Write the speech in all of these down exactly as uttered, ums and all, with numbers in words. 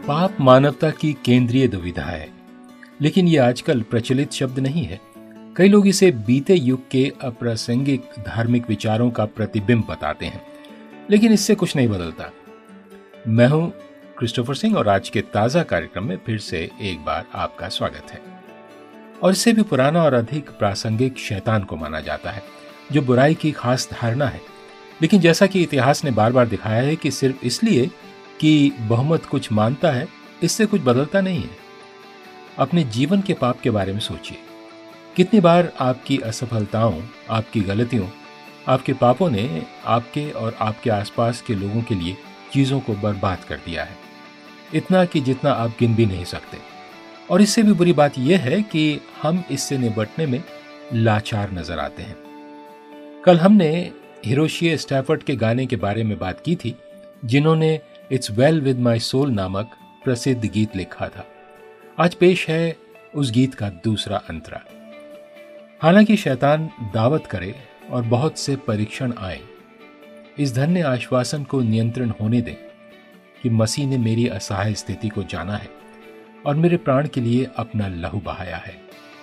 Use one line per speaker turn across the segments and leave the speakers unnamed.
पाप मानवता की केंद्रीय दुविधा है, लेकिन ये आजकल प्रचलित शब्द नहीं है। कई लोग इसे बीते युग के अप्रासंगिक धार्मिक विचारों का प्रतिबिंब बताते हैं, लेकिन इससे कुछ नहीं बदलता। मैं हूं क्रिस्टोफर सिंह और आज के ताजा कार्यक्रम में फिर से एक बार आपका स्वागत है। और इससे भी पुराना और अधिक प्रासंगिक शैतान को माना जाता है, जो बुराई की खास धारणा है। लेकिन जैसा कि इतिहास ने बार बार दिखाया है कि सिर्फ इसलिए कि बहुमत कुछ मानता है, इससे कुछ बदलता नहीं है। अपने जीवन के पाप के बारे में सोचिए। कितनी बार आपकी असफलताओं, आपकी गलतियों, आपके पापों ने आपके और आपके आसपास के लोगों के लिए चीजों को बर्बाद कर दिया है, इतना कि जितना आप गिन भी नहीं सकते। और इससे भी बुरी बात यह है कि हम इससे निपटने में लाचार नजर आते हैं। कल हमने हिरोशी स्टैफर्ड के गाने के बारे में बात की थी, जिन्होंने it's well with my soul नामक प्रसिद्ध गीत लिखा था। आज पेश है उस गीत का दूसरा अंतरा। हालांकि शैतान दावत करे और बहुत से परीक्षण आए, इस धन्य आश्वासन को नियंत्रण होने दें कि मसीह ने मेरी असहाय स्थिति को जाना है और मेरे प्राण के लिए अपना लहू बहाया है।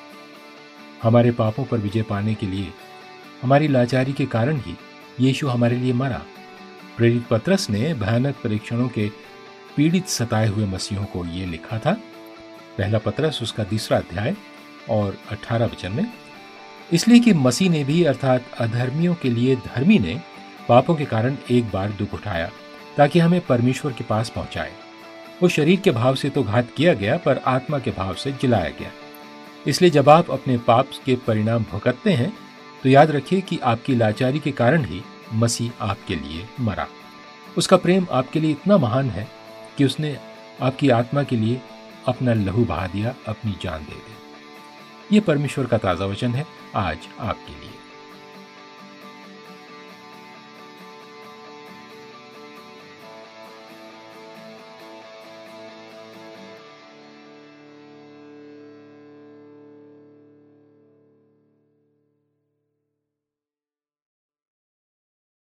हमारे पापों पर विजय पाने के लिए, हमारी लाचारी के कारण ही यीशु हमारे लिए मरा। प्रेरित पतरस ने भयानक परीक्षणों के पीड़ित सताए हुए मसीहों को ये लिखा था। पहला पतरस उसका तीसरा अध्याय और अठारह वचन में, इसलिए कि मसीह ने भी अर्थात अधर्मियों के लिए धर्मी ने पापों के कारण एक बार दुख उठाया, ताकि हमें परमेश्वर के पास पहुंचाए। वो शरीर के भाव से तो घात किया गया, पर आत्मा के भाव से जिलाया गया। इसलिए जब आप अपने पाप के परिणाम भुगतते हैं, तो याद रखिए कि आपकी लाचारी के कारण ही मसीह आपके लिए मरा। उसका प्रेम आपके लिए इतना महान है कि उसने आपकी आत्मा के लिए अपना लहू बहा दिया, अपनी जान दे दी। ये परमेश्वर का ताजा वचन है आज आपके लिए।